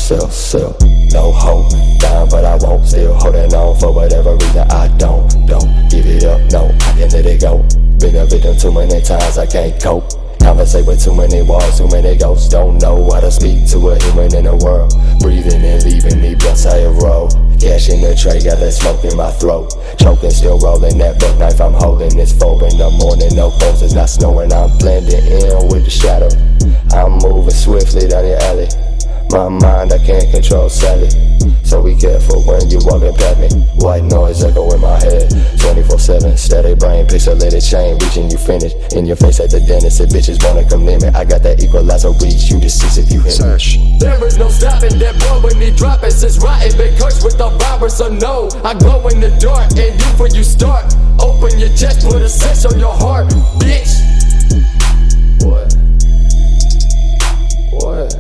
self. No hope, down but I won't. Still holding on for whatever reason I don't give it up, no, I can't let it go. Been a victim too many times, I can't cope. Conversate with too many walls, too many ghosts. Don't know how to speak to a human in the world. Breathing and leaving me blunts I roll. Cash in the tray, got that smoke in my throat. Choking, still rolling that buck knife I'm holding. It's 4 in the morning, no clothes, it's not snowing. I'm blending in with the shadow. I'm moving swiftly down the alley. My mind I can't control sadly. So be careful when you walking past me. White noise echo in my head 24/7, steady brain, pixelated chain. Reaching you finish, in your face at the dentist. If bitches wanna come near me, I got that equalizer reach. You deceased if you hit me. There is no stopping that boy when he dropping. Since rotten, been cursed with the virus, so no. I glow in the dark, and you before you start. Open your chest, put a sense on your heart, bitch. What?